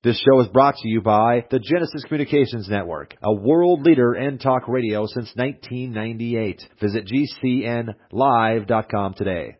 This show is brought to you by the Genesis Communications Network, a world leader in talk radio since 1998. Visit GCNlive.com today.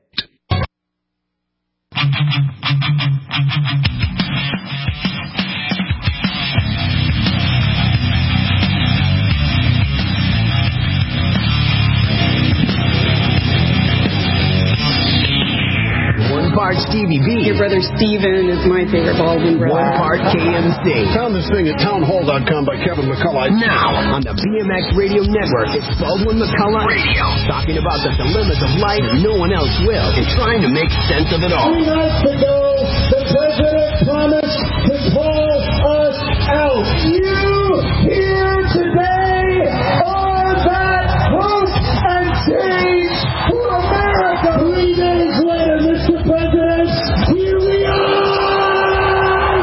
One part Stevie B. Your brother Steven is my favorite Baldwin brother. One part KMC. Found this thing at townhall.com by Kevin McCullough. Now, on the BMX Radio Network, it's Baldwin McCullough Radio. Talking about the dilemmas of life no one else will, and trying to make sense of it all. 3 nights ago, the president promised to pull us out. You here today are that hope and change for America. 3 days later, Mr. President, here we are!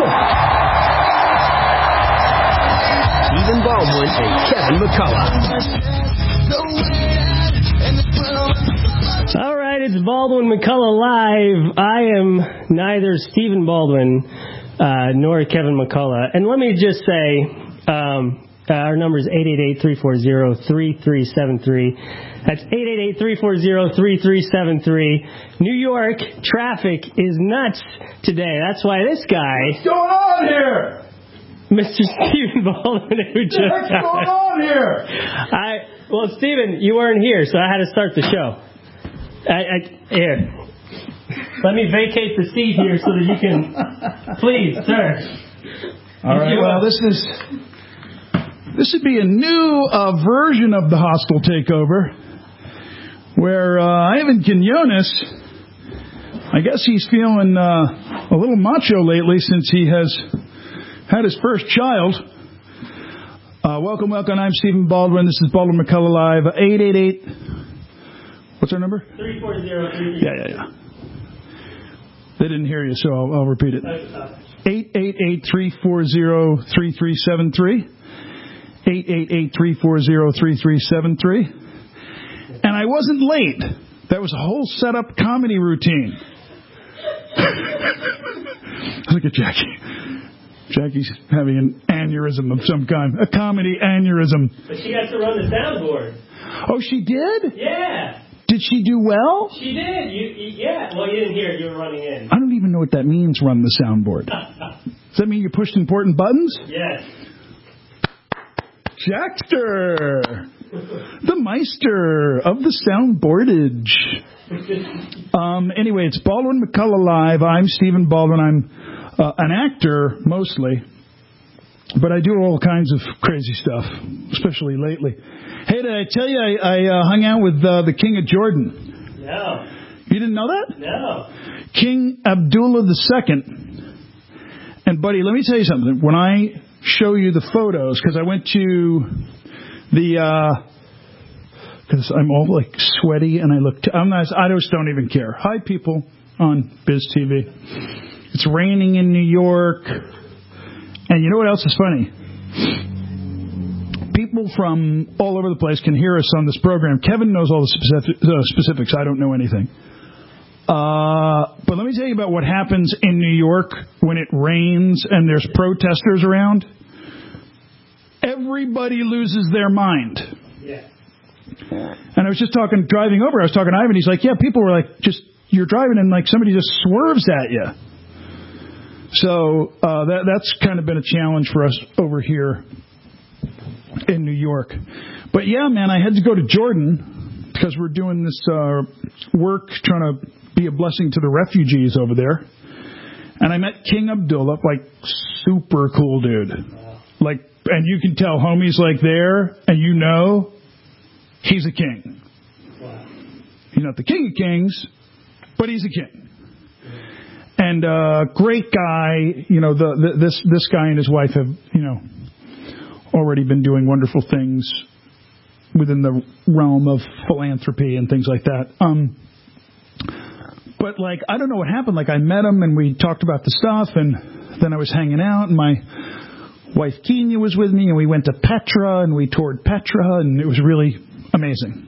Stephen Baldwin and Kevin McCullough. All right, it's Baldwin McCullough Live. I am neither Stephen Baldwin nor Kevin McCullough. And let me just say, our number is 888-340-3373. That's 888-340-3373. New York traffic is nuts today. That's why this guy... What's going on here? Mr. Stephen Baldwin, who just... What's going on here? Well, Stephen, you weren't here, so I had to start the show. Here. Let me vacate the seat here so that you can... Please, sir. All right, well, this would be a new version of the hostile takeover, where Ivan Quinones, I guess he's feeling a little macho lately since he has had his first child. Welcome. I'm Stephen Baldwin. This is Baldwin McCullough Live. 888. What's our number? 340-3373. Yeah. They didn't hear you, so I'll repeat it. 888-340-3373. 888-340-3373. And I wasn't late. That was a whole set-up comedy routine. Look at Jackie. Jackie's having an aneurysm of some kind. A comedy aneurysm. But she got to run the soundboard. Oh, she did? Yeah. Did she do well? She did. Yeah. Well, you didn't hear it. You were running in. I don't even know what that means, run the soundboard. Does that mean you pushed important buttons? Yes. Jackster, the Meister of the soundboardage. Anyway, it's Baldwin McCullough Live. I'm Stephen Baldwin. I'm an actor, mostly. But I do all kinds of crazy stuff, especially lately. Hey, did I tell you I hung out with the King of Jordan? No. You didn't know that? No. King Abdullah II. And, buddy, let me tell you something. When I show you the photos, because I went to the... because I'm all, like, sweaty, and I just don't even care. Hi, people on Biz TV. It's raining in New York. And you know what else is funny? People from all over the place can hear us on this program. Kevin knows all the specifics. I don't know anything. But let me tell you about what happens in New York when it rains and there's protesters around. Everybody loses their mind. Yeah. And I was just driving over, I was talking to Ivan. He's like, yeah, people were like, you're driving and like somebody just swerves at you. So that's kind of been a challenge for us over here in New York. But yeah, man, I had to go to Jordan because we're doing this work trying to be a blessing to the refugees over there. And I met King Abdullah, like super cool dude. Like, and you can tell homie's like there, and you know he's a king. Wow. He's not the king of kings, but he's a king. And great guy. You know, this guy and his wife have, already been doing wonderful things within the realm of philanthropy and things like that. But, like, I don't know what happened. Like, I met him, and we talked about the stuff, and then I was hanging out, and my wife Kenya was with me, and we went to Petra, and we toured Petra, and it was really amazing.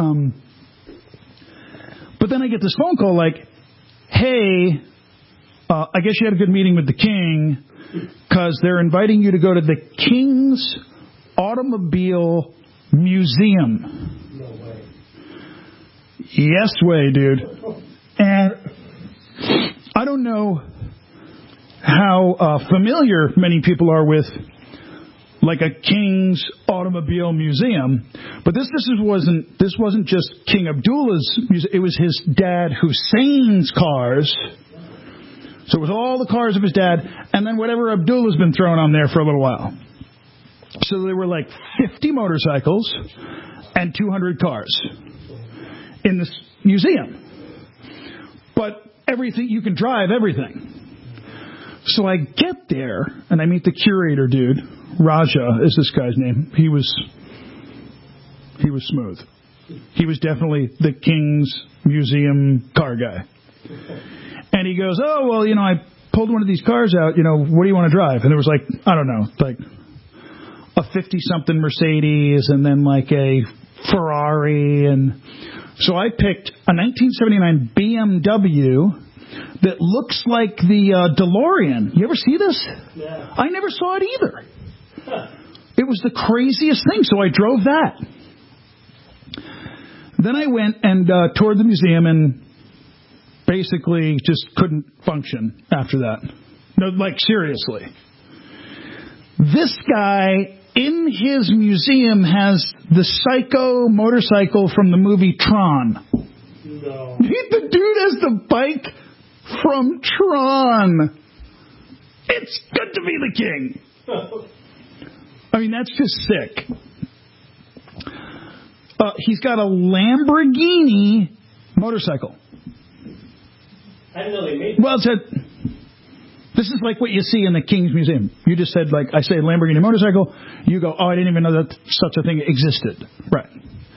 But then I get this phone call like, hey, I guess you had a good meeting with the king. because they're inviting you to go to the King's Automobile Museum. No way. Yes way, dude. And I don't know how familiar many people are with like a King's Automobile Museum, but this wasn't just King Abdullah's museum. It was his dad Hussein's cars. So it was all the cars of his dad, and then whatever Abdullah's been throwing on there for a little while. So there were like 50 motorcycles and 200 cars in this museum. But everything, you can drive everything. So I get there, and I meet the curator dude. Raja is this guy's name. He was smooth. He was definitely the King's Museum car guy. And he goes, oh, well, I pulled one of these cars out. What do you want to drive? And there was like, I don't know, like a 50-something Mercedes and then like a Ferrari. And so I picked a 1979 BMW that looks like the DeLorean. You ever see this? Yeah. I never saw it either. It was the craziest thing, so I drove that. Then I went and toured the museum and basically just couldn't function after that. No, like seriously. This guy in his museum has the psycho motorcycle from the movie Tron. No. The dude has the bike from Tron. It's good to be the king. I mean, that's just sick. He's got a Lamborghini motorcycle. I didn't know they made that. Well, this is like what you see in the King's Museum. You just said, like, I say Lamborghini motorcycle. You go, oh, I didn't even know that such a thing existed. Right.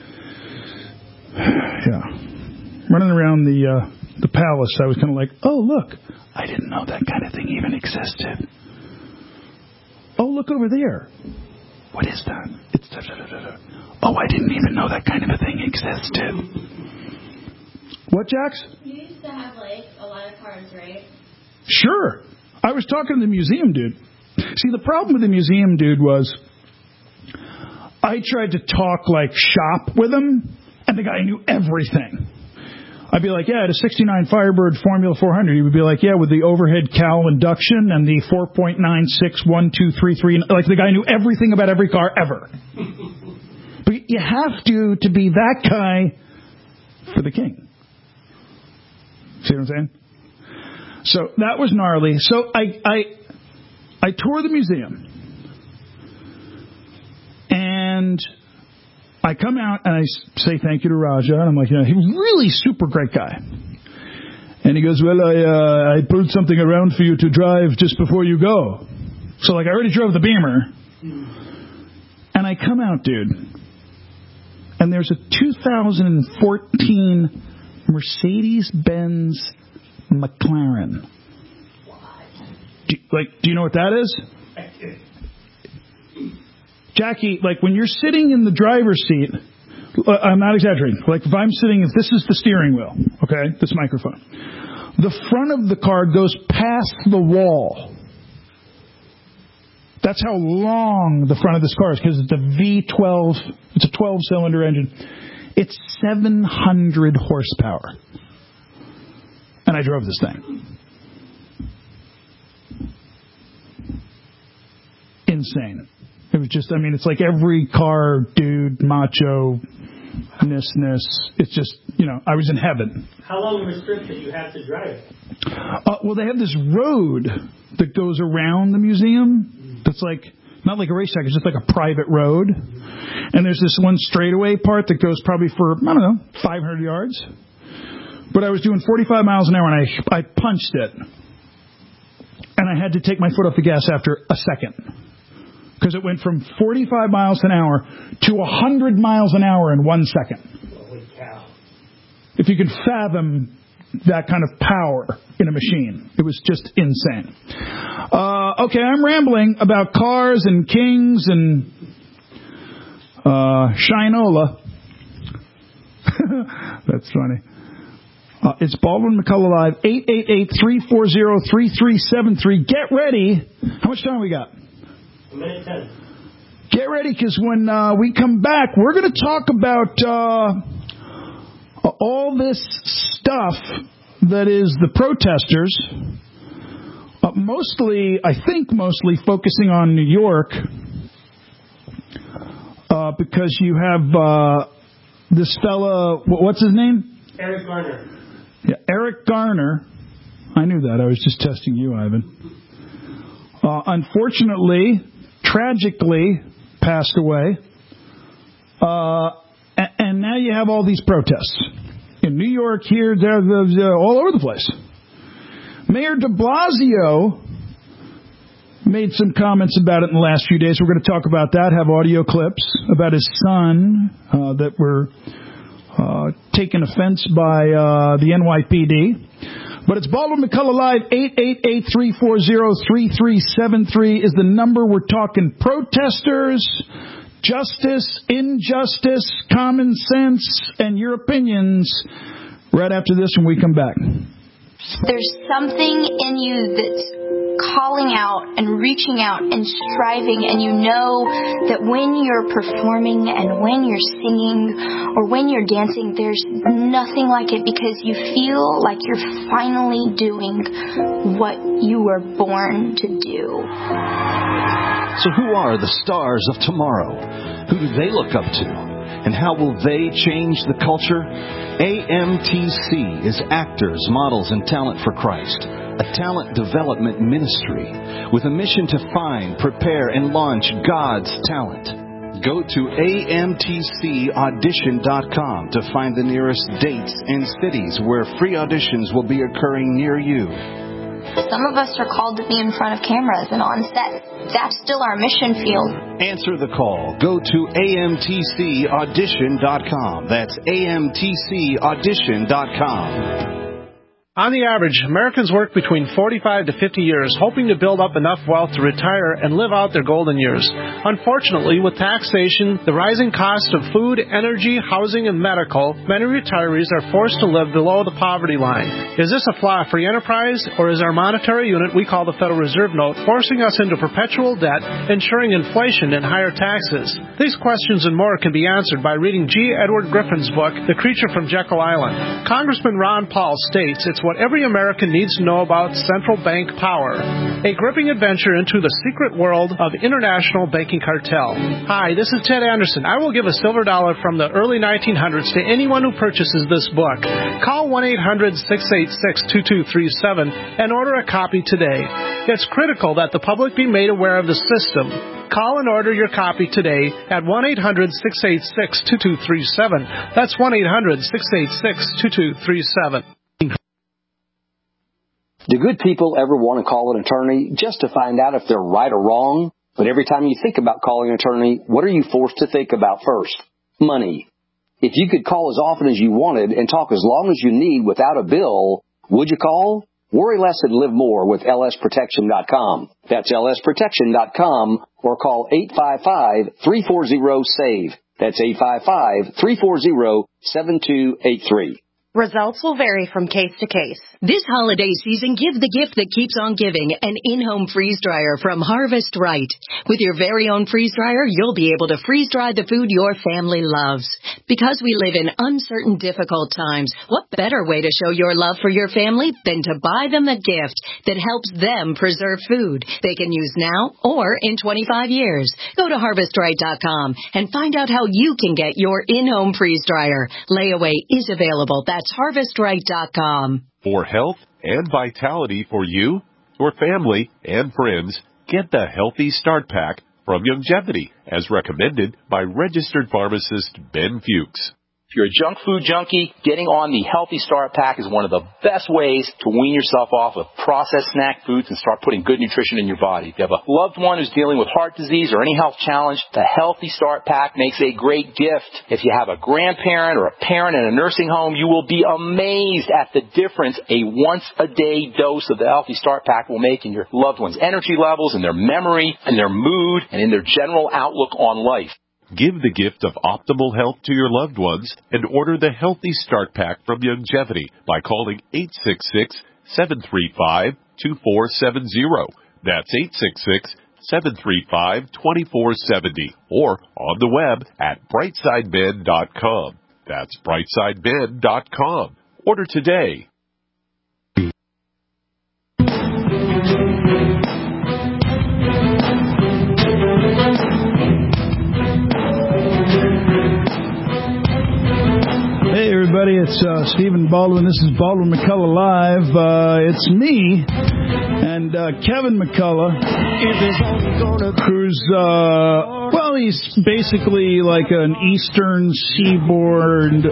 Yeah. Running around the palace, I was kind of like, oh, look, I didn't know that kind of thing even existed. Oh, look over there. What is that? It's oh, I didn't even know that kind of a thing existed. What, Jax? You used to have, like, a lot of cars, right? Sure. I was talking to the museum dude. See, the problem with the museum dude was I tried to talk like shop with him, and the guy knew everything. I'd be like, yeah, I had a 69 Firebird Formula 400. He would be like, yeah, with the overhead cowl induction and the 4.961233. Like, the guy knew everything about every car ever. But you have to be that guy for the king. See what I'm saying? So that was gnarly. So I tour the museum. And I come out and I say thank you to Raja. And I'm like, he's really super great guy. And he goes, well, I pulled something around for you to drive just before you go. So, like, I already drove the Beamer. And I come out, dude. And there's a 2014 Mercedes-Benz McLaren. Do you know what that is? Jackie, like when you're sitting in the driver's seat, I'm not exaggerating. Like if I'm sitting, if this is the steering wheel, okay, this microphone, the front of the car goes past the wall. That's how long the front of this car is because it's a V12, it's a 12-cylinder engine. It's 700 horsepower. And I drove this thing. Insane. It was just, I mean, it's like every car, dude, macho, ness. It's just, I was in heaven. How long of a strip did you have to drive? Well, they have this road that goes around the museum that's like, not like a racetrack, it's just like a private road. And there's this one straightaway part that goes probably for, 500 yards. But I was doing 45 miles an hour and I punched it. And I had to take my foot off the gas after a second. Because it went from 45 miles an hour to 100 miles an hour in 1 second. Holy cow. If you can fathom that kind of power in a machine. It was just insane. Okay, I'm rambling about cars and kings and Shinola. That's funny. It's Baldwin McCullough Live, 888-340-3373. Get ready. How much time we got? A minute 10. Get ready, because when we come back, we're going to talk about all this stuff that is the protesters, mostly focusing on New York, because you have this fella, what's his name? Eric Garner. Yeah, Eric Garner. I knew that. I was just testing you, Ivan. Unfortunately, tragically, passed away. And now you have all these protests. In New York, here, there, all over the place. Mayor de Blasio made some comments about it in the last few days. We're going to talk about that, have audio clips about his son that were taken offense by the NYPD. But it's Baldwin McCullough Live, 888-340-3373 is the number. We're talking protesters, justice, injustice, common sense, and your opinions right after this when we come back. There's something in you that's calling out and reaching out and striving, and you know that when you're performing and when you're singing or when you're dancing, there's nothing like it, because you feel like you're finally doing what you were born to do. So who are the stars of tomorrow? Who do they look up to? And how will they change the culture? AMTC is Actors, Models, and Talent for Christ, a talent development ministry with a mission to find, prepare, and launch God's talent. Go to amtcaudition.com to find the nearest dates and cities where free auditions will be occurring near you. Some of us are called to be in front of cameras and on set. That's still our mission field. Answer the call. Go to amtcaudition.com. That's amtcaudition.com. On the average, Americans work between 45 to 50 years, hoping to build up enough wealth to retire and live out their golden years. Unfortunately, with taxation, the rising cost of food, energy, housing, and medical, many retirees are forced to live below the poverty line. Is this a flaw free enterprise, or is our monetary unit we call the Federal Reserve Note forcing us into perpetual debt, ensuring inflation and higher taxes? These questions and more can be answered by reading G. Edward Griffin's book, The Creature from Jekyll Island. Congressman Ron Paul states it's what every American needs to know about central bank power. A gripping adventure into the secret world of international banking cartel. Hi, this is Ted Anderson. I will give a silver dollar from the early 1900s to anyone who purchases this book. Call 1-800-686-2237 and order a copy today. It's critical that the public be made aware of the system. Call and order your copy today at 1-800-686-2237. That's 1-800-686-2237. Do good people ever want to call an attorney just to find out if they're right or wrong? But every time you think about calling an attorney, what are you forced to think about first? Money. If you could call as often as you wanted and talk as long as you need without a bill, would you call? Worry less and live more with lsprotection.com. That's lsprotection.com, or call 855-340-SAVE. That's 855-340-7283. Results will vary from case to case. This holiday season, give the gift that keeps on giving, an in-home freeze dryer from Harvest Right. With your very own freeze dryer, you'll be able to freeze dry the food your family loves. Because we live in uncertain, difficult times, what better way to show your love for your family than to buy them a gift that helps them preserve food they can use now or in 25 years. Go to harvestright.com and find out how you can get your in-home freeze dryer. Layaway is available. That's harvestright.com. For health and vitality for you, your family, and friends, get the Healthy Start Pack from Youngevity, as recommended by registered pharmacist Ben Fuchs. If you're a junk food junkie, getting on the Healthy Start Pack is one of the best ways to wean yourself off of processed snack foods and start putting good nutrition in your body. If you have a loved one who's dealing with heart disease or any health challenge, the Healthy Start Pack makes a great gift. If you have a grandparent or a parent in a nursing home, you will be amazed at the difference a once-a-day dose of the Healthy Start Pack will make in your loved one's energy levels, in their memory, in their mood, and in their general outlook on life. Give the gift of optimal health to your loved ones and order the Healthy Start Pack from Youngevity by calling 866-735-2470. That's 866-735-2470 or on the web at brightsideben.com. That's brightsideben.com. Order today. Hey everybody, it's Stephen Baldwin. This is Baldwin McCullough Live. It's me and Kevin McCullough, who's, he's basically like an Eastern Seaboard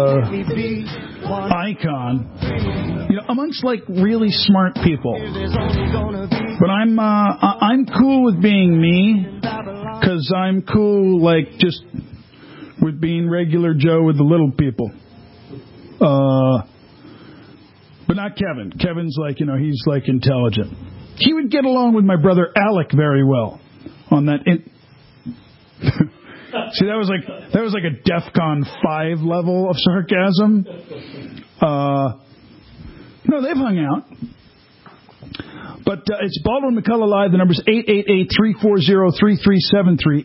icon, amongst like really smart people. But I'm cool with being me, because I'm cool like just with being regular Joe with the little people. But not Kevin. Kevin's like, he's like intelligent. He would get along with my brother Alec very well on that. See, that was like a DEFCON 5 level of sarcasm. No, they've hung out. But it's Baldwin McCullough Live. The number's 888-340-3373.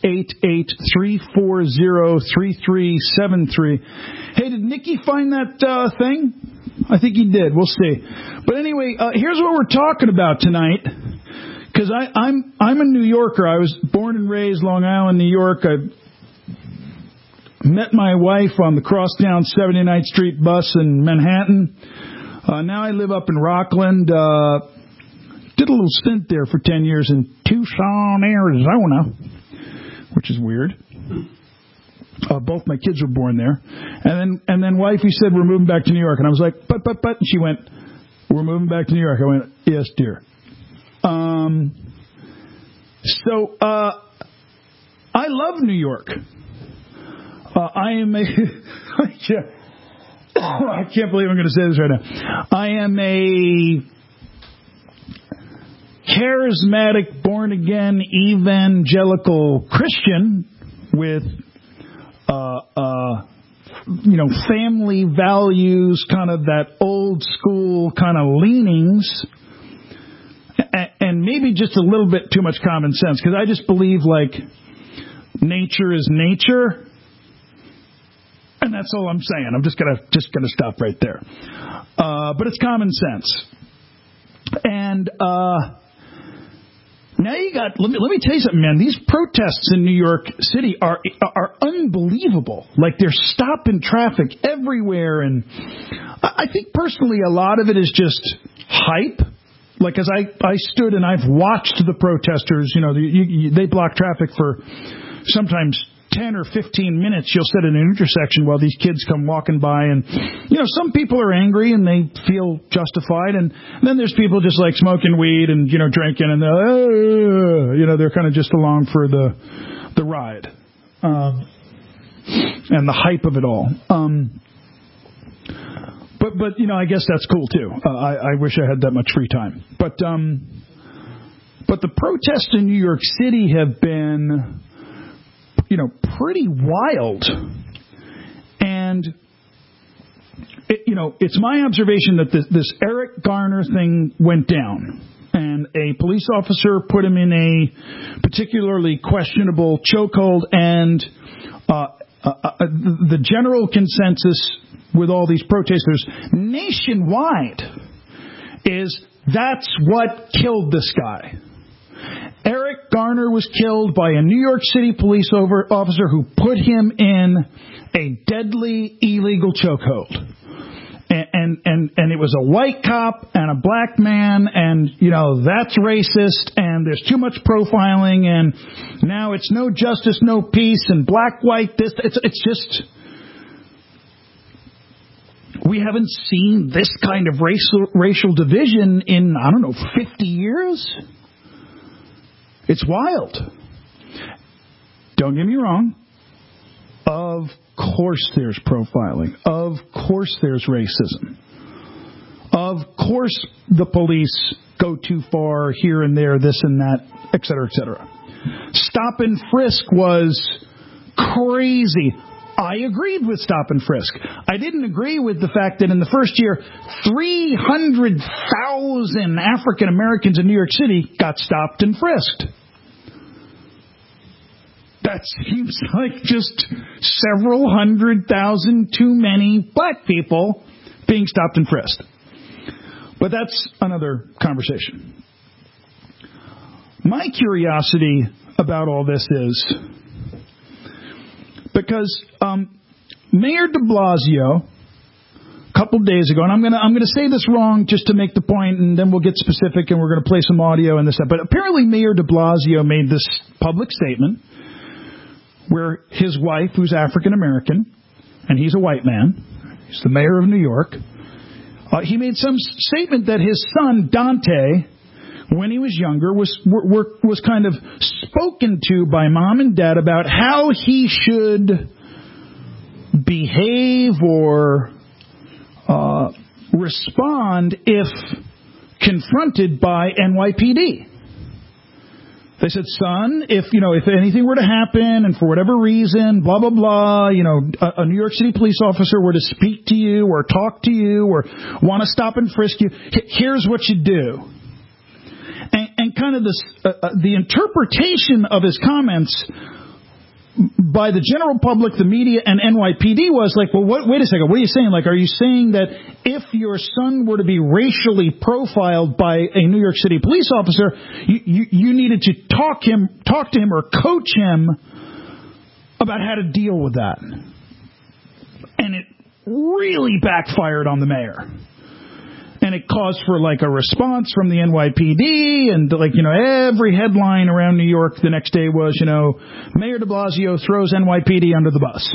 888-340-3373. Hey, did Nicky find that thing? I think he did. We'll see. But anyway, here's what we're talking about tonight. Because I'm a New Yorker. I was born and raised Long Island, New York. I met my wife on the Crosstown 79th Street bus in Manhattan. Now I live up in Rockland. Did a little stint there for 10 years in Tucson, Arizona, which is weird. Both my kids were born there. And then wifey said, we're moving back to New York. And I was like, but. And she went, we're moving back to New York. I went, yes, dear. So I love New York. I am a... I can't believe I'm going to say this right now. I am a charismatic, born-again, evangelical Christian with, family values, kind of that old school kind of leanings, and maybe just a little bit too much common sense, because I just believe, like, nature is nature. And that's all I'm saying. I'm just gonna stop right there. But it's common sense. And now you got. Let me tell you something, man. These protests in New York City are unbelievable. Like, they're stopping traffic everywhere, and I think personally a lot of it is just hype. Like, as I stood and I've watched the protesters. They block traffic for sometimes 10 or 15 minutes. You'll sit in an intersection while these kids come walking by, and some people are angry and they feel justified, and then there's people just like smoking weed and drinking, and they're kind of just along for the ride and the hype of it all. But I guess that's cool too. I wish I had that much free time. But the protests in New York City have been pretty wild. And, it's my observation that this Eric Garner thing went down. And a police officer put him in a particularly questionable chokehold. And the general consensus with all these protesters nationwide is that's what killed this guy. Eric Garner was killed by a New York City police officer who put him in a deadly illegal chokehold. And it was a white cop and a black man, and, that's racist, and there's too much profiling, and now it's no justice, no peace, and black, white, this, it's just... We haven't seen this kind of racial division in, 50 years? It's wild. Don't get me wrong. Of course there's profiling. Of course there's racism. Of course the police go too far here and there, this and that, et cetera, et cetera. Stop and frisk was crazy. I agreed with stop and frisk. I didn't agree with the fact that in the first year, 300,000 African Americans in New York City got stopped and frisked. That seems like just several 100,000 too many black people being stopped and frisked. But that's another conversation. My curiosity about all this is because Mayor de Blasio, a couple days ago, and I'm going to say this wrong just to make the point, and then we'll get specific, and we're going to play some audio and this stuff. But apparently Mayor de Blasio made this public statement where his wife, who's African American, and he's a white man, he's the mayor of New York, he made some statement that his son, Dante, when he was younger, was kind of spoken to by mom and dad about how he should behave or respond if confronted by NYPD. They said, son, if anything were to happen and for whatever reason, blah, blah, blah, a New York City police officer were to speak to you or talk to you or want to stop and frisk you, here's what you do. And kind of the interpretation of his comments by the general public, the media, and NYPD was like, well, wait a second, what are you saying? Like, are you saying that if your son were to be racially profiled by a New York City police officer, you needed to talk to him or coach him about how to deal with that? And it really backfired on the mayor. And it caused for like a response from the NYPD, and every headline around New York the next day was, Mayor de Blasio throws NYPD under the bus.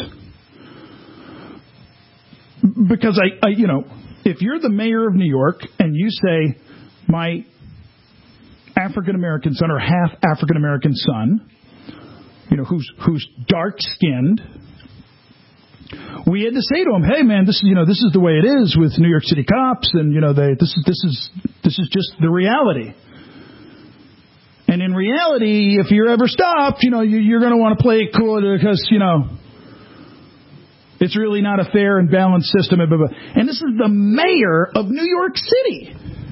Because if you're the mayor of New York and you say, my African American son or half African American son, who's dark skinned, we had to say to him, hey man, this is the way it is with New York City cops, and this is just the reality. And in reality, if you're ever stopped, you're going to want to play it cool because it's really not a fair and balanced system. And this is the mayor of New York City,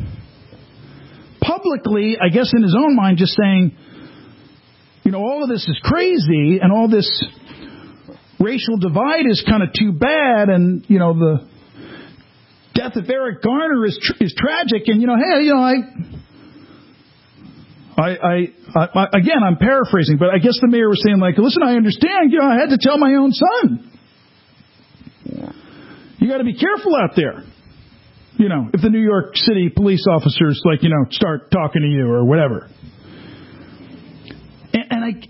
publicly, I guess in his own mind, just saying, all of this is crazy, and all this racial divide is kind of too bad, and the death of Eric Garner is tragic, and again, I'm paraphrasing, but I guess the mayor was saying, like, listen, I understand, I had to tell my own son, you got to be careful out there, if the New York City police officers start talking to you or whatever. And I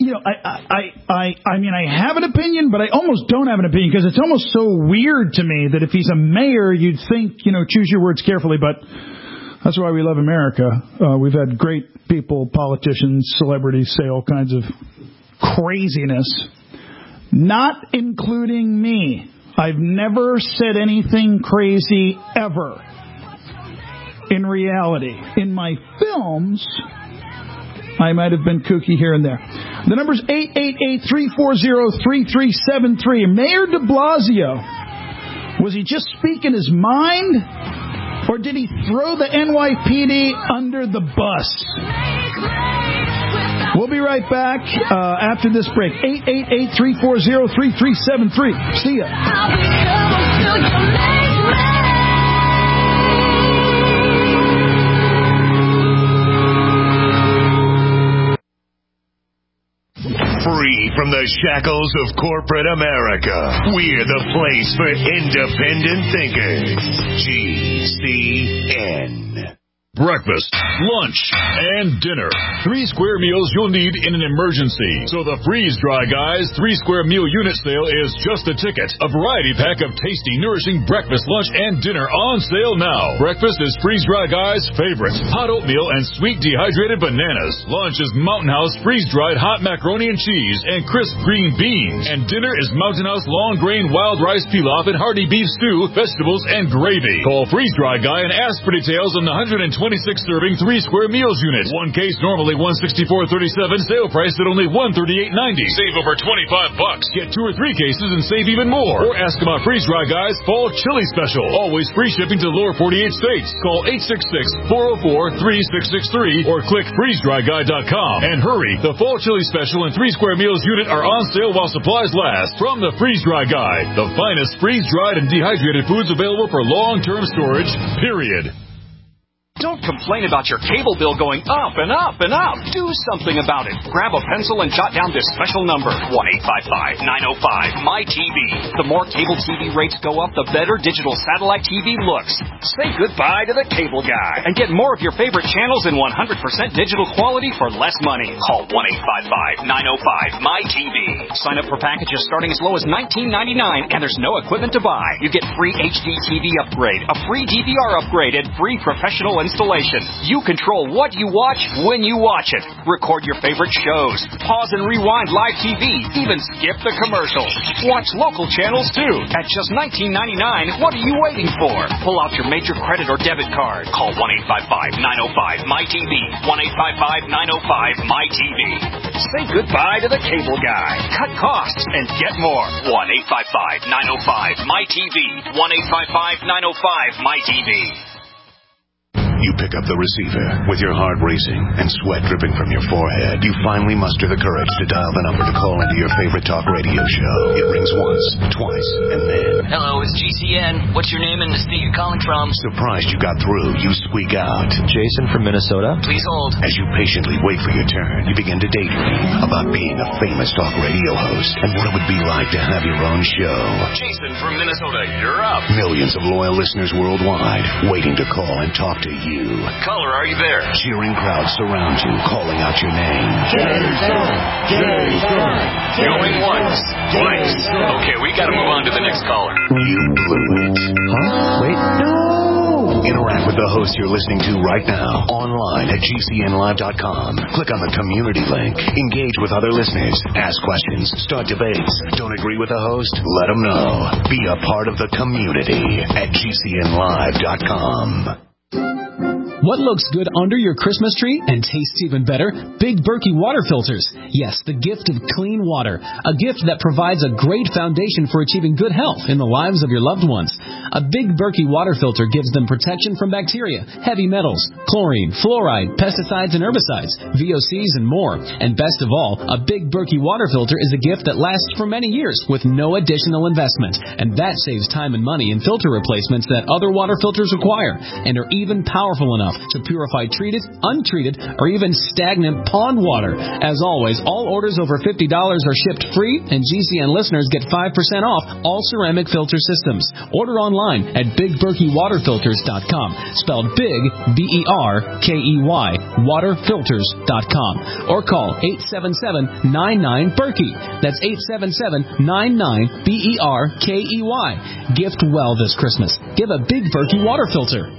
have an opinion, but I almost don't have an opinion because it's almost so weird to me that if he's a mayor, you'd think, choose your words carefully. But that's why we love America. We've had great people, politicians, celebrities say all kinds of craziness, not including me. I've never said anything crazy ever. In reality, in my films, I might have been kooky here and there. The number's 888-340-3373. Mayor de Blasio, was he just speaking his mind, or did he throw the NYPD under the bus? We'll be right back after this break. 888-340-3373. See ya. Free from the shackles of corporate America, we're the place for independent thinkers. GCN. Breakfast, lunch, and dinner. 3 square meals you'll need in an emergency. So the Freeze Dry Guys 3 square meal unit sale is just a ticket. A variety pack of tasty, nourishing breakfast, lunch, and dinner on sale now. Breakfast is Freeze Dry Guys' favorite. Hot oatmeal and sweet dehydrated bananas. Lunch is Mountain House freeze-dried hot macaroni and cheese and crisp green beans. And dinner is Mountain House long grain wild rice pilaf and hearty beef stew, vegetables, and gravy. Call Freeze Dry Guy and ask for details on the 120 26-serving 3-square meals unit. One case normally $164.37, sale price at only $138.90. Save over $25. Get 2 or 3 cases and save even more. Or ask about Freeze Dry Guys Fall Chili Special. Always free shipping to the lower 48 states. Call 866-404-3663 or click freezedryguy.com. And hurry, the Fall Chili Special and 3-square meals unit are on sale while supplies last from the Freeze Dry Guy. The finest freeze-dried and dehydrated foods available for long-term storage, period. Don't complain about your cable bill going up and up and up. Do something about it. Grab a pencil and jot down this special number, 1-855-905-MY-TV. The more cable TV rates go up, the better digital satellite TV looks. Say goodbye to the cable guy and get more of your favorite channels in 100% digital quality for less money. Call 1-855-905-MY-TV. Sign up for packages starting as low as $19.99 and there's no equipment to buy. You get free HD TV upgrade, a free DVR upgrade, and free professional installation. You control what you watch when you watch it. Record your favorite shows. Pause and rewind live TV. Even skip the commercials. Watch local channels too. At just $19.99, what are you waiting for? Pull out your major credit or debit card. Call 1-855-905-MY-TV. 1-855-905-MY-TV. Say goodbye to the cable guy. Cut costs and get more. 1-855-905-MY-TV. 1-855-905-MY-TV. You pick up the receiver with your heart racing and sweat dripping from your forehead. You finally muster the courage to dial the number to call into your favorite talk radio show. It rings once, twice, and then... Hello, it's GCN. What's your name and the state you're calling from? Surprised you got through, you squeak out. Jason from Minnesota. Please hold. As you patiently wait for your turn, you begin to daydream about being a famous talk radio host and what it would be like to have your own show. Jason from Minnesota, you're up. Millions of loyal listeners worldwide waiting to call and talk to you. Caller, are you there? Cheering crowds surround you, calling out your name. Jason! Jason! Going once, twice. Okay, we gotta move on to the next caller. You blew it. Huh? Wait. No! Interact with the host you're listening to right now. Online at GCNlive.com. Click on the community link. Engage with other listeners. Ask questions. Start debates. Don't agree with the host? Let them know. Be a part of the community at GCNlive.com. What looks good under your Christmas tree and tastes even better? Big Berkey water filters. Yes, the gift of clean water. A gift that provides a great foundation for achieving good health in the lives of your loved ones. A Big Berkey water filter gives them protection from bacteria, heavy metals, chlorine, fluoride, pesticides and herbicides, VOCs and more. And best of all, a Big Berkey water filter is a gift that lasts for many years with no additional investment. And that saves time and money in filter replacements that other water filters require and are even powerful enough to purify treated, untreated, or even stagnant pond water. As always, all orders over $50 are shipped free, and GCN listeners get 5% off all ceramic filter systems. Order online at BigBerkeyWaterFilters.com, spelled Big, B-E-R-K-E-Y, waterfilters.com, or call 877-99-BERKEY. That's 877-99-BERKEY. Gift well this Christmas. Give a Big Berkey water filter.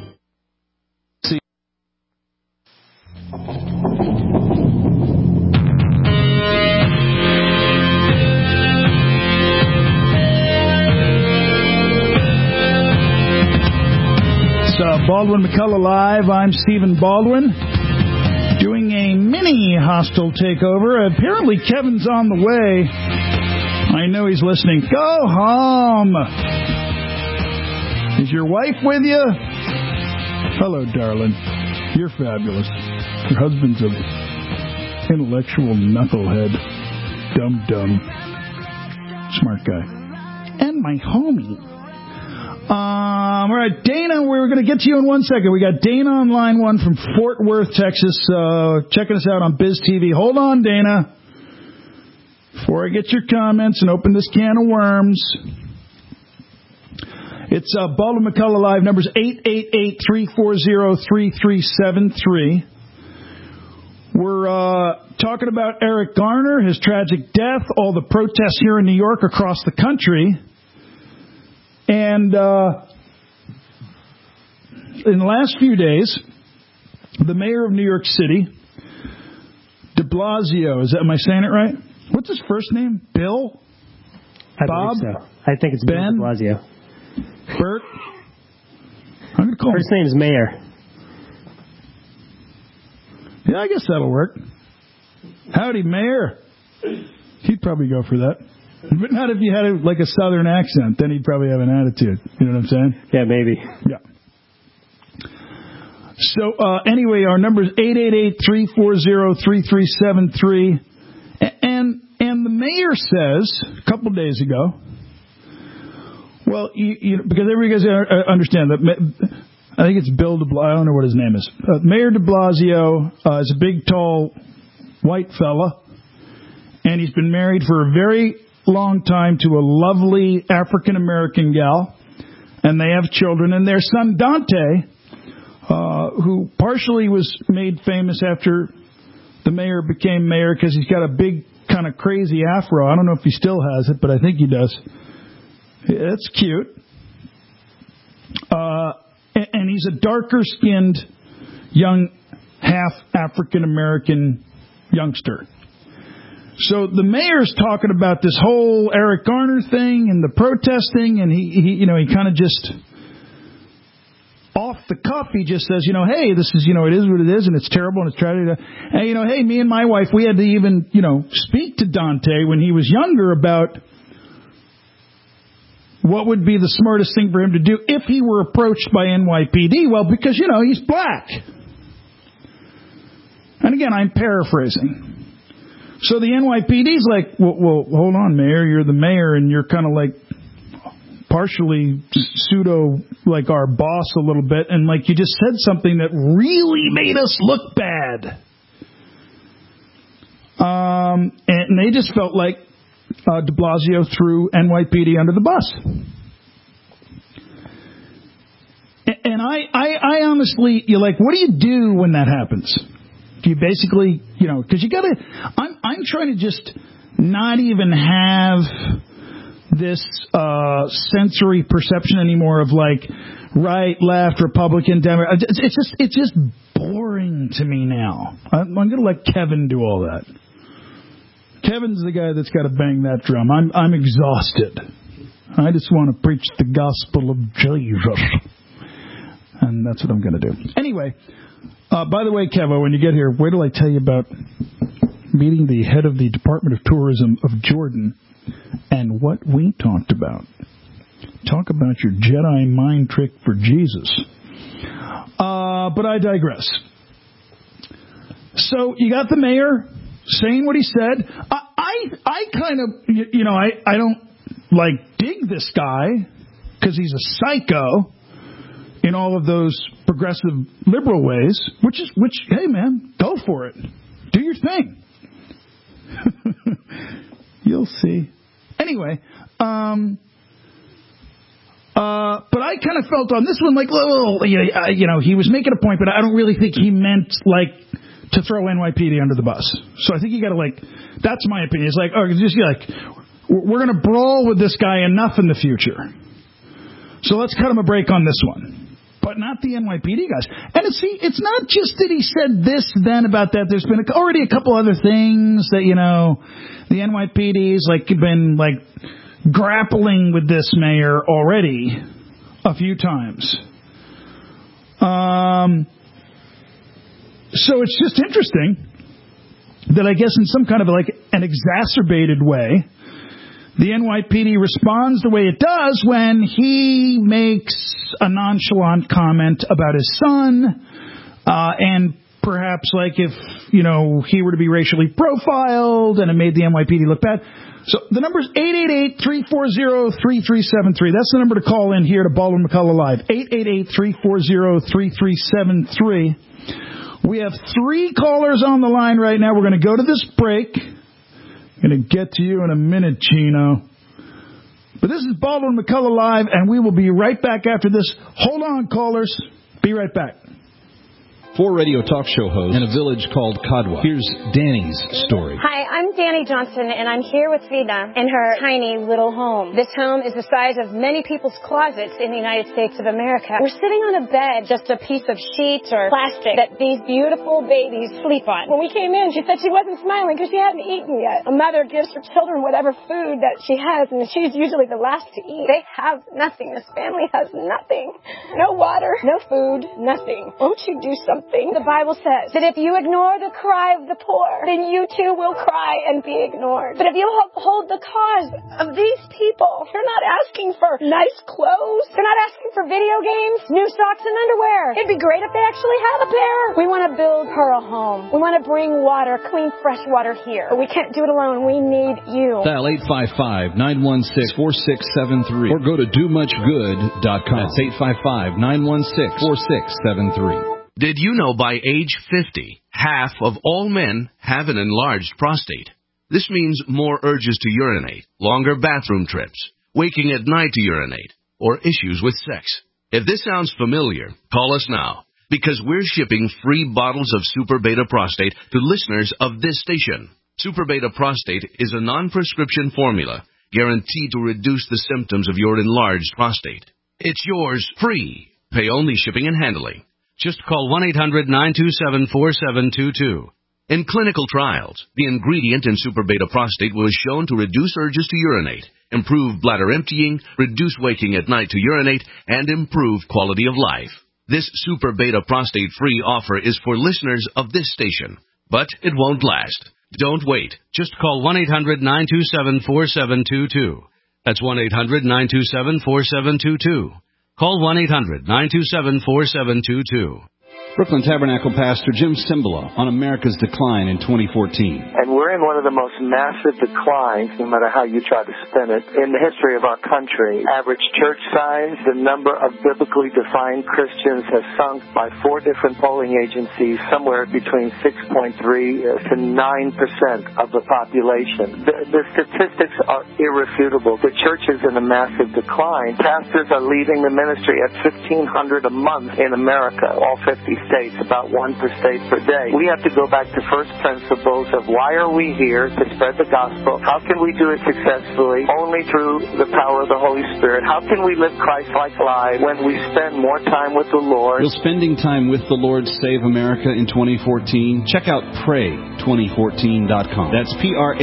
Baldwin McCullough Live. I'm Stephen Baldwin, doing a mini hostile takeover. Apparently Kevin's on the way. I know he's listening. Go home. Is your wife with you? Hello, darling. You're fabulous. Your husband's an intellectual knucklehead. Dumb. Smart guy. And my homie. All right, Dana, we're going to get to you in 1 second. We got Dana on line 1 from Fort Worth, Texas, checking us out on Biz TV. Hold on, Dana, before I get your comments and open this can of worms. It's Baldwin McCullough Live, numbers 888-340-3373. We're talking about Eric Garner, his tragic death, all the protests here in New York, across the country. And in the last few days, the mayor of New York City, de Blasio, am I saying it right? What's his first name? Bill? Bob? So. I think it's Ben? Bill de Blasio. Bert? I'm going to call First name's Mayor. Yeah, I guess that'll work. Howdy, Mayor. He'd probably go for that. But not if you had like a southern accent. Then he'd probably have an attitude. You know what I'm saying? Yeah, maybe. Yeah. So, anyway, our number is 888-340-3373. And the mayor says, a couple days ago, well, you know, because everybody understand that, I think it's Bill de Blasio, I don't know what his name is. Mayor de Blasio is a big, tall, white fella, and he's been married for a very long time to a lovely African-American gal, and they have children, and their son Dante, who partially was made famous after the mayor became mayor because he's got a big kind of crazy afro. I don't know if he still has it, but I think he does. It's cute. And he's a darker-skinned, young, half African-American youngster. So the mayor's talking about this whole Eric Garner thing and the protesting, and he kind of just off the cuff, he just says, hey, this is, it is what it is, and it's terrible, and it's tragic. And, hey, me and my wife, we had to even, speak to Dante when he was younger about what would be the smartest thing for him to do if he were approached by NYPD. Well, because, he's black. And again, I'm paraphrasing. So the NYPD's like, well, hold on, Mayor, you're the mayor, and you're kind of like partially pseudo like our boss a little bit, and like you just said something that really made us look bad. And they just felt like de Blasio threw NYPD under the bus. And I honestly, you're like, what do you do when that happens? Do you basically, because you gotta, I'm trying to just not even have this sensory perception anymore of like right, left, Republican, Democrat. It's just boring to me now. I'm going to let Kevin do all that. Kevin's the guy that's got to bang that drum. I'm exhausted. I just want to preach the gospel of Jesus. And that's what I'm going to do. Anyway, by the way, Kevo, when you get here, wait till I tell you about meeting the head of the Department of Tourism of Jordan and what we talked about. Talk about your Jedi mind trick for Jesus. But I digress. So you got the mayor saying what he said. I kind of, I don't dig this guy because he's a psycho in all of those progressive liberal ways, which, hey man, go for it. Do your thing. You'll see. Anyway, but I kind of felt on this one like, he was making a point, but I don't really think he meant to throw NYPD under the bus. So I think you got to that's my opinion. It's we're going to brawl with this guy enough in the future. So let's cut him a break on this one. But not the NYPD guys. And it's not just that he said this then about that. There's been already a couple other things that, the NYPD's been grappling with this mayor already a few times. So it's just interesting that I guess in some kind of an exacerbated way, the NYPD responds the way it does when he makes a nonchalant comment about his son, and perhaps if, he were to be racially profiled and it made the NYPD look bad. So the number is 888-340-3373. That's the number to call in here to Baldwin McCullough Live. 888-340-3373. We have 3 callers on the line right now. We're going to go to this break. I'm going to get to you in a minute, Chino. But this is Baldwin McCullough Live, and we will be right back after this. Hold on, callers. Be right back. 4 radio talk show hosts in a village called Kadwa. Here's Danny's story. Hi, I'm Danny Johnson, and I'm here with Vida in her tiny little home. This home is the size of many people's closets in the United States of America. We're sitting on a bed, just a piece of sheet or plastic that these beautiful babies sleep on. When we came in, she said she wasn't smiling because she hadn't eaten yet. A mother gives her children whatever food that she has, and she's usually the last to eat. They have nothing. This family has nothing. No water, no food, nothing. Won't you do something something. The Bible says that if you ignore the cry of the poor, then you too will cry and be ignored. But if you uphold the cause of these people, they're not asking for nice clothes. They're not asking for video games, new socks and underwear. It'd be great if they actually had a pair. We want to build her a home. We want to bring water, clean, fresh water here. But we can't do it alone. We need you. Dial 855-916-4673 or go to domuchgood.com. That's 855-916-4673. Did you know by age 50, half of all men have an enlarged prostate? This means more urges to urinate, longer bathroom trips, waking at night to urinate, or issues with sex. If this sounds familiar, call us now, because we're shipping free bottles of Super Beta Prostate to listeners of this station. Super Beta Prostate is a non-prescription formula guaranteed to reduce the symptoms of your enlarged prostate. It's yours free. Pay only shipping and handling. Just call 1-800-927-4722. In clinical trials, the ingredient in Super Beta Prostate was shown to reduce urges to urinate, improve bladder emptying, reduce waking at night to urinate, and improve quality of life. This Super Beta Prostate free offer is for listeners of this station, but it won't last. Don't wait. Just call 1-800-927-4722. That's 1-800-927-4722. Call 1-800-927-4722. Brooklyn Tabernacle Pastor Jim Cymbala on America's decline in 2014. And we're in one of the most massive declines, no matter how you try to spin it, in the history of our country. Average church size, the number of biblically defined Christians has sunk by 4 different polling agencies, somewhere between 6.3 to 9% of the population. The statistics are irrefutable. The church is in a massive decline. Pastors are leaving the ministry at $1,500 a month in America, all 50 states, about 1 per state per day. We have to go back to first principles of why are we here to spread the gospel? How can we do it successfully? Only through the power of the Holy Spirit. How can we live Christ-like lives when we spend more time with the Lord? Will spending time with the Lord save America in 2014? Check out pray2014.com. That's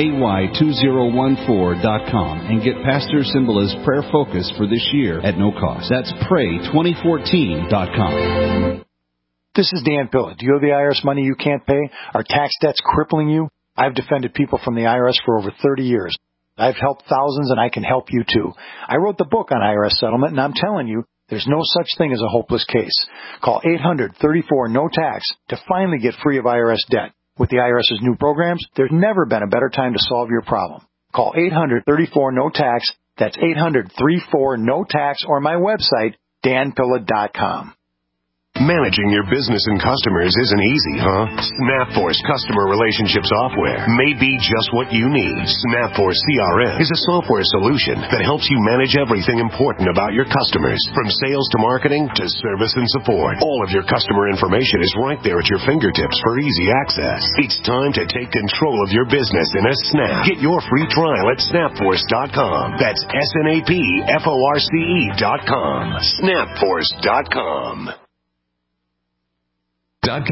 PRAY2014.com and get Pastor Cymbala's prayer focus for this year at no cost. That's pray2014.com. This is Dan Pilla. Do you owe the IRS money you can't pay? Are tax debts crippling you? I've defended people from the IRS for over 30 years. I've helped thousands, and I can help you too. I wrote the book on IRS settlement, and I'm telling you, there's no such thing as a hopeless case. Call 800-34-NO-TAX to finally get free of IRS debt. With the IRS's new programs, there's never been a better time to solve your problem. Call 800-34-NO-TAX. That's 800-34-NO-TAX, or my website, danpilla.com. Managing your business and customers isn't easy, huh? SnapForce Customer Relationship Software may be just what you need. SnapForce CRM is a software solution that helps you manage everything important about your customers, from sales to marketing to service and support. All of your customer information is right there at your fingertips for easy access. It's time to take control of your business in a snap. Get your free trial at snapforce.com. That's SNAPFORCE.com. Snapforce.com. .com.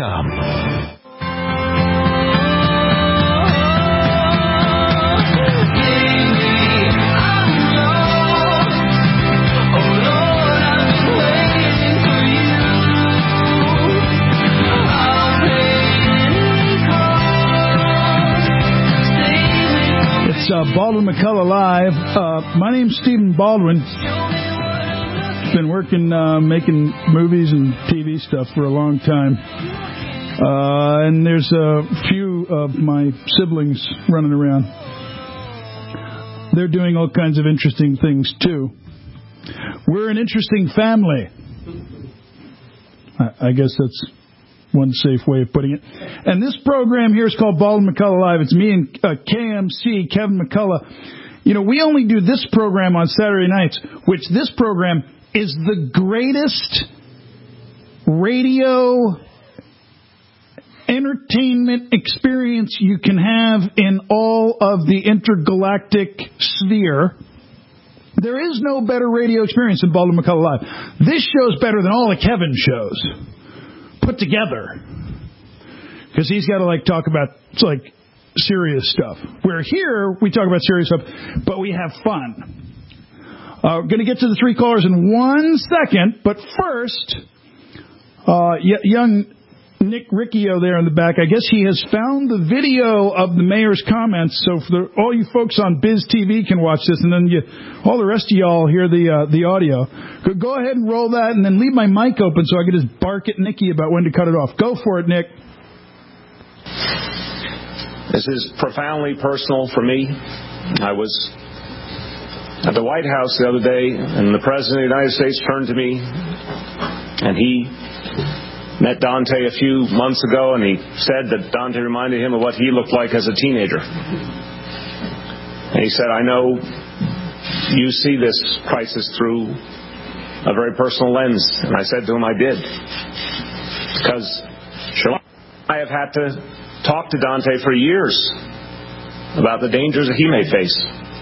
It's Baldwin McCullough Live. My name's Stephen Baldwin. Been working, making movies and TV stuff for a long time. And there's a few of my siblings running around. They're doing all kinds of interesting things, too. We're an interesting family. I guess that's one safe way of putting it. And this program here is called Baldwin McCullough Live. It's me and KMC, Kevin McCullough. You know, we only do this program on Saturday nights, which this program is the greatest radio entertainment experience you can have in all of the intergalactic sphere. There is no better radio experience than Baldwin McCullough Live. This show's better than all the Kevin shows put together, because he's got to talk about serious stuff. Where here we talk about serious stuff, but we have fun. Going to get to the 3 callers in 1 second, but first, young Nick Riccio there in the back. I guess he has found the video of the mayor's comments, so all you folks on Biz TV can watch this, and then all the rest of y'all hear the audio. Go ahead and roll that, and then leave my mic open so I can just bark at Nikki about when to cut it off. Go for it, Nick. This is profoundly personal for me. I was at the White House the other day, and the President of the United States turned to me, and he met Dante a few months ago, and he said that Dante reminded him of what he looked like as a teenager. And he said, I know you see this crisis through a very personal lens. And I said to him, I did. Because I have had to talk to Dante for years about the dangers that he may face.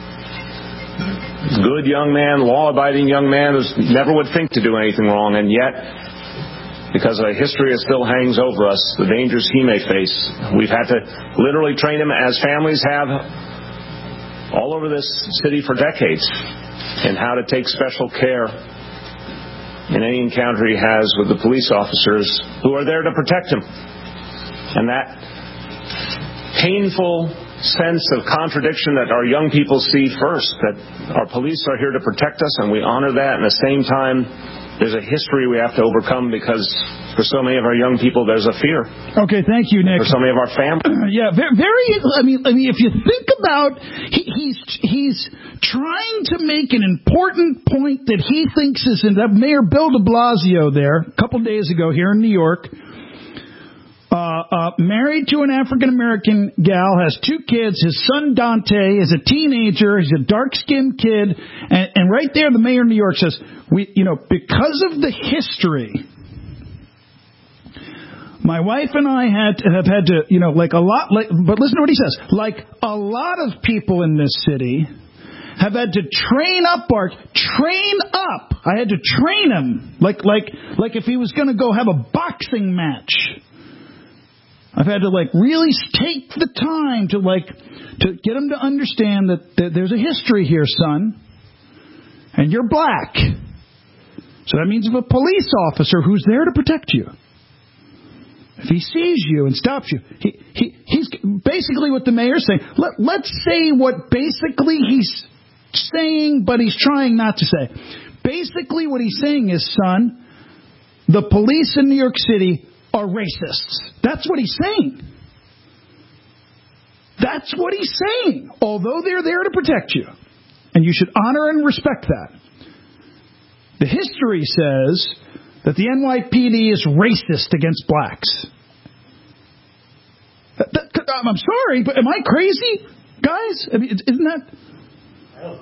Good young man, law-abiding young man who never would think to do anything wrong, and yet, because of a history that still hangs over us, the dangers he may face, we've had to literally train him, as families have all over this city for decades, in how to take special care in any encounter he has with the police officers who are there to protect him. And that painful sense of contradiction that our young people see first, that our police are here to protect us, and we honor that, and at the same time there's a history we have to overcome, because for so many of our young people there's a fear. Okay, thank you, Nick. For so many of our families. Yeah, very. I mean, if you think about, he's trying to make an important point that he thinks is in that Mayor Bill de Blasio there a couple days ago here in New York. Married to an African-American gal, has 2 kids. His son Dante is a teenager. He's a dark-skinned kid. And right there, the mayor of New York says, because of the history, my wife and I have had to, but listen to what he says. Like a lot of people in this city have had to train up. I had to train him like if he was going to go have a boxing match. I've had to really take the time to get him to understand that there's a history here, son, and you're black. So that means if a police officer who's there to protect you, if he sees you and stops you, he's basically what the mayor's saying. Let's say what basically he's saying, but he's trying not to say. Basically what he's saying is, son, the police in New York City are racists. That's what he's saying. That's what he's saying. Although they're there to protect you. And you should honor and respect that. The history says that the NYPD is racist against blacks. I'm sorry, but am I crazy, guys? I mean, isn't that...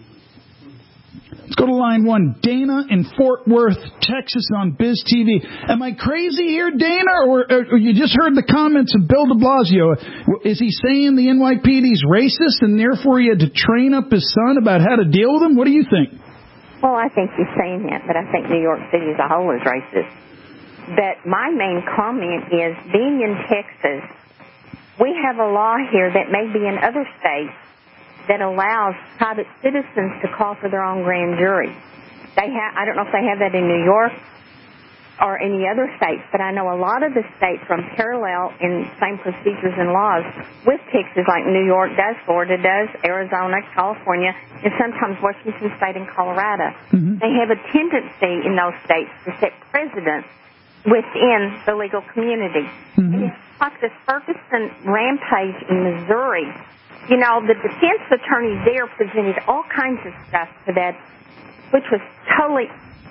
Let's go to line 1. Dana in Fort Worth, Texas on Biz TV. Am I crazy here, Dana? Or you just heard the comments of Bill de Blasio. Is he saying the NYPD's racist and therefore he had to train up his son about how to deal with them? What do you think? Well, I think he's saying that, but I think New York City as a whole is racist. But my main comment is, being in Texas, we have a law here that may be in other states that allows private citizens to call for their own grand jury. I don't know if they have that in New York or any other states, but I know a lot of the states run parallel in same procedures and laws with Texas, like New York does, Florida does, Arizona, California, and sometimes Washington State and Colorado. Mm-hmm. They have a tendency in those states to set precedents within the legal community. Mm-hmm. And it's like this Ferguson rampage in Missouri. The defense attorney there presented all kinds of stuff for that, which was totally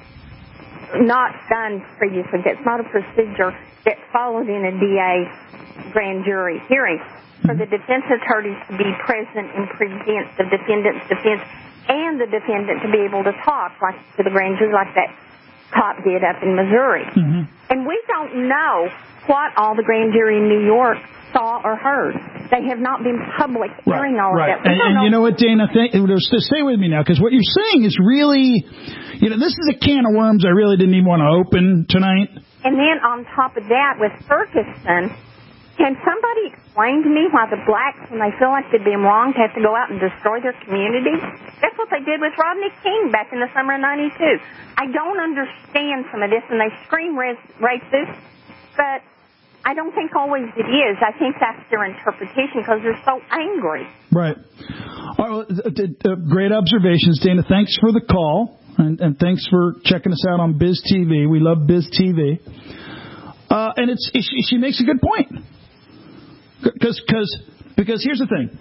not done previously. That's not a procedure that followed in a DA grand jury hearing. For the defense attorneys to be present and present the defendant's defense and the defendant to be able to talk to the grand jury like that cop did up in Missouri. Mm-hmm. And we don't know what all the grand jury in New York saw or heard. They have not been public hearing all of that. And you know what, Dana? Stay with me now, because what you're saying is really, this is a can of worms I really didn't even want to open tonight. And then on top of that, with Ferguson, can somebody explain to me why the blacks, when they feel like they've been wronged, have to go out and destroy their community? That's what they did with Rodney King back in the summer of '92. I don't understand some of this, and they scream racist, but I don't think always it is. I think that's their interpretation because they're so angry. Right. Well, great observations, Dana. Thanks for the call, and thanks for checking us out on Biz TV. We love Biz TV. And she makes a good point. Because here's the thing.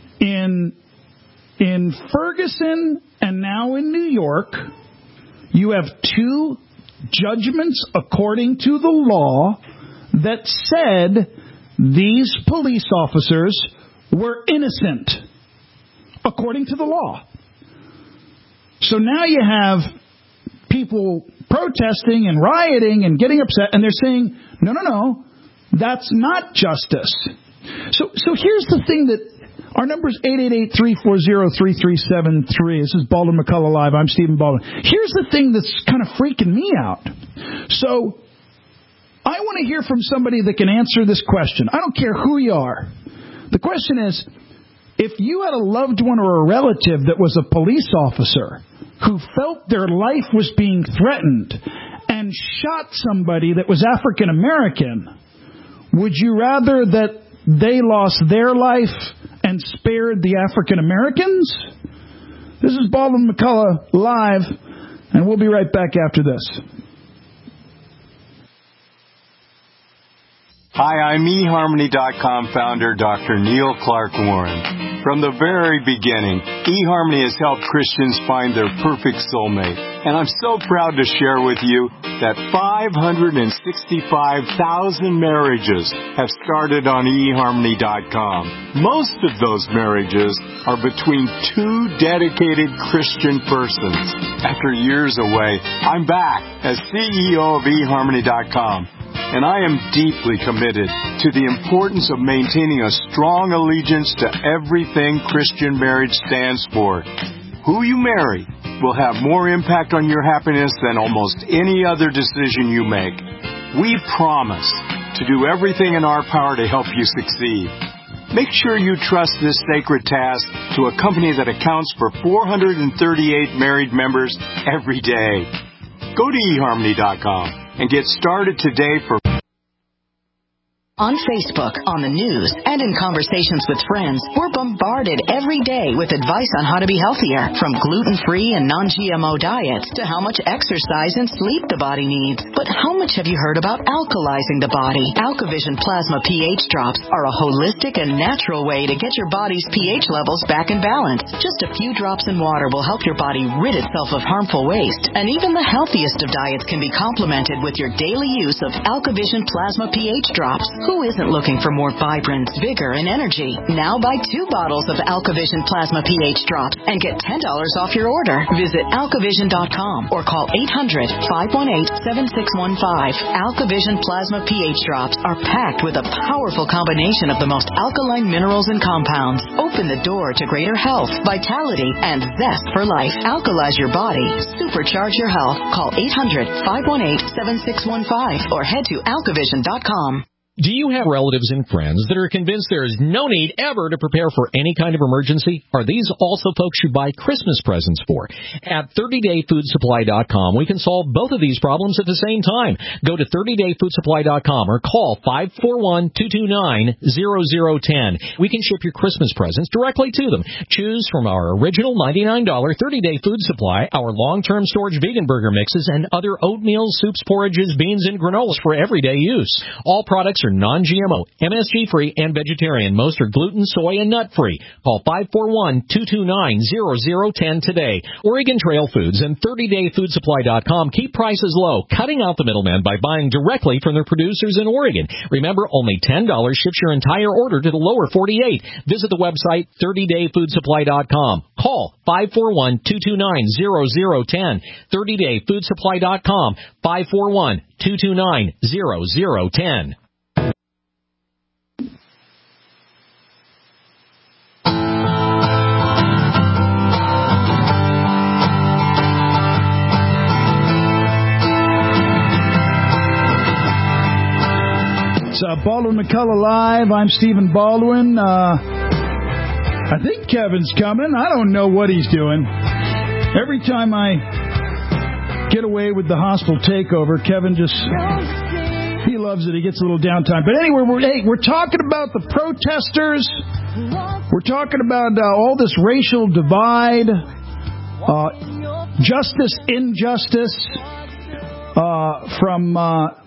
In Ferguson and now in New York, you have two judgments according to the law that said these police officers were innocent according to the law. So now you have people protesting and rioting and getting upset, and they're saying, no, that's not justice. So here's the thing that our number is 888-340-3373. This is Baldwin McCullough Live. I'm Stephen Baldwin. Here's the thing that's kind of freaking me out. So I want to hear from somebody that can answer this question. I don't care who you are. The question is, if you had a loved one or a relative that was a police officer who felt their life was being threatened and shot somebody that was African American, would you rather that they lost their life and spared the African Americans? This is Baldwin McCullough Live, and we'll be right back after this. Hi, I'm eHarmony.com founder Dr. Neil Clark Warren. From the very beginning, eHarmony has helped Christians find their perfect soulmate. And I'm so proud to share with you that 565,000 marriages have started on eHarmony.com. Most of those marriages are between two dedicated Christian persons. After years away, I'm back as CEO of eHarmony.com. And I am deeply committed to the importance of maintaining a strong allegiance to everything Christian marriage stands for. Who you marry will have more impact on your happiness than almost any other decision you make. We promise to do everything in our power to help you succeed. Make sure you trust this sacred task to a company that accounts for 438 married members every day. Go to eHarmony.com and get started today for... On Facebook, on the news, and in conversations with friends, we're bombarded every day with advice on how to be healthier, from gluten-free and non-GMO diets to how much exercise and sleep the body needs. But how much have you heard about alkalizing the body? AlkaVision Plasma pH drops are a holistic and natural way to get your body's pH levels back in balance. Just a few drops in water will help your body rid itself of harmful waste. And even the healthiest of diets can be complemented with your daily use of AlkaVision Plasma pH drops. Who isn't looking for more vibrance, vigor, and energy? Now buy 2 bottles of AlkaVision Plasma pH drops and get $10 off your order. Visit AlkaVision.com or call 800-518-7615. AlkaVision Plasma pH drops are packed with a powerful combination of the most alkaline minerals and compounds. Open the door to greater health, vitality, and zest for life. Alkalize your body. Supercharge your health. Call 800-518-7615 or head to AlkaVision.com. Do you have relatives and friends that are convinced there is no need ever to prepare for any kind of emergency? Are these also folks you buy Christmas presents for? At 30dayfoodsupply.com, we can solve both of these problems at the same time. Go to 30dayfoodsupply.com or call 541-229-0010. We can ship your Christmas presents directly to them. Choose from our original $99 30-day food supply, our long-term storage vegan burger mixes, and other oatmeal, soups, porridges, beans, and granolas for everyday use. All products are non-GMO, MSG-free, and vegetarian. Most are gluten, soy, and nut-free. Call 541-229-0010 today. Oregon Trail Foods and 30dayfoodsupply.com keep prices low, cutting out the middleman by buying directly from their producers in Oregon. Remember, only $10 ships your entire order to the lower 48. Visit the website 30dayfoodsupply.com. Call 541-229-0010. 30dayfoodsupply.com. 541-229-0010. It's Baldwin McCullough Live. I'm Stephen Baldwin. I think Kevin's coming. I don't know what he's doing. Every time I get away with the hostile takeover, Kevin just He loves it. He gets a little downtime. But anyway, we're talking about the protesters. We're talking about all this racial divide, justice, injustice, from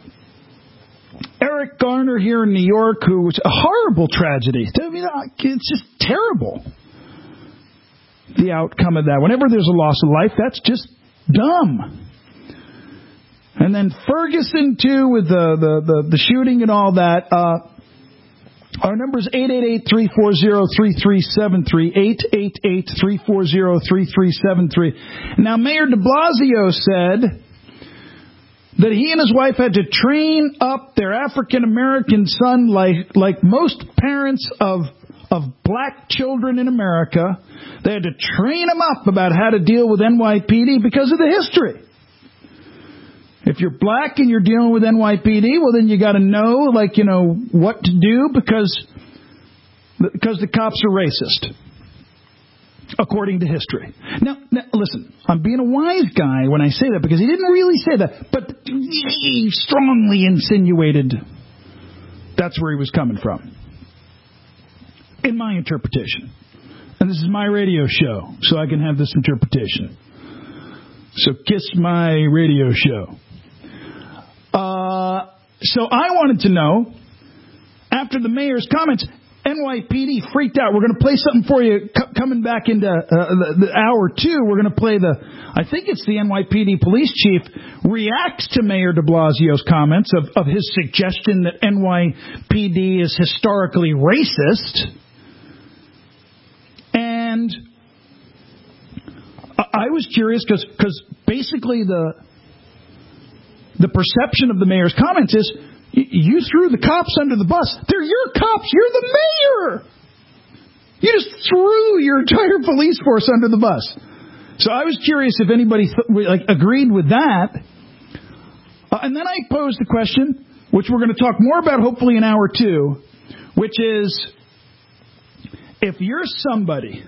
Eric Garner here in New York, who was a horrible tragedy. I mean, it's just terrible, the outcome of that. Whenever there's a loss of life, that's just dumb. And then Ferguson, too, with the shooting and all that. Our number is 888-340-3373, 888-340-3373. Now, Mayor de Blasio said that he and his wife had to train up their African-American son like most parents of black children in America. They had to train him up about how to deal with NYPD because of the history. If you're black and you're dealing with NYPD, well, then you got to know, what to do because the cops are racist, according to history. Now, listen, I'm being a wise guy when I say that because he didn't really say that, but he strongly insinuated that's where he was coming from, in my interpretation. And this is my radio show, so I can have this interpretation. So kiss my radio show. So I wanted to know, after the mayor's comments, NYPD freaked out. We're going to play something for you coming back into the hour 2. We're going to play I think it's the NYPD police chief reacts to Mayor de Blasio's comments of his suggestion that NYPD is historically racist. And I was curious because basically the perception of the mayor's comments is you threw the cops under the bus. They're your cops. You're the mayor. You just threw your entire police force under the bus. So I was curious if anybody agreed with that. And then I posed the question, which we're going to talk more about hopefully in hour 2, which is if you're somebody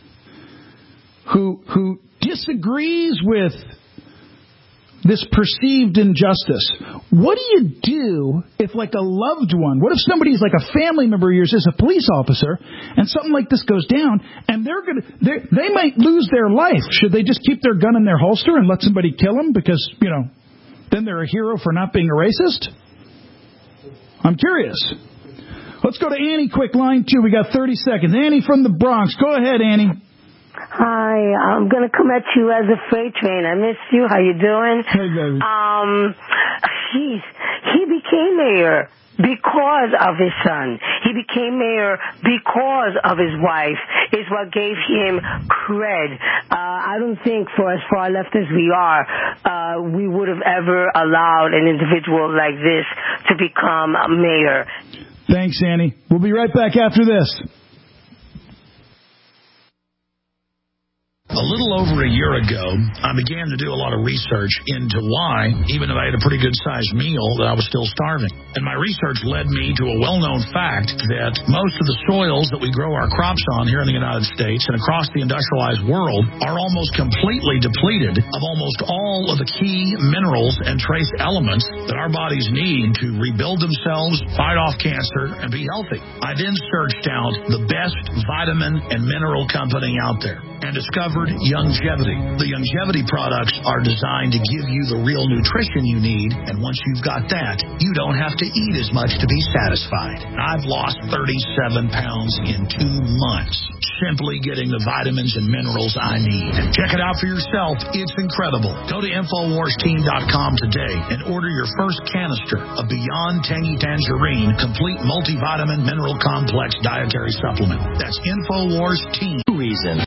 who disagrees with this perceived injustice, what do you do if a loved one, what if somebody's a family member of yours is a police officer and something like this goes down and they might lose their life? Should they just keep their gun in their holster and let somebody kill them because, then they're a hero for not being a racist? I'm curious. Let's go to Annie quick, line 2. We got 30 seconds. Annie from the Bronx. Go ahead, Annie. Hi, I'm going to come at you as a freight train. I missed you. How you doing? Hey, baby. He became mayor because of his son. He became mayor because of his wife, is what gave him cred. I don't think for as far left as we are, we would have ever allowed an individual like this to become a mayor. Thanks, Annie. We'll be right back after this. A little over a year ago, I began to do a lot of research into why, even though I had a pretty good-sized meal, that I was still starving. And my research led me to a well-known fact that most of the soils that we grow our crops on here in the United States and across the industrialized world are almost completely depleted of almost all of the key minerals and trace elements that our bodies need to rebuild themselves, fight off cancer, and be healthy. I then searched out the best vitamin and mineral company out there and discovered Youngevity. The Youngevity products are designed to give you the real nutrition you need, and once you've got that, you don't have to eat as much to be satisfied. I've lost 37 pounds in 2 months simply getting the vitamins and minerals I need. Check it out for yourself. It's incredible. Go to InfoWarsTeam.com today and order your first canister of Beyond Tangy Tangerine Complete Multivitamin Mineral Complex Dietary Supplement. That's InfoWars Team. Reason.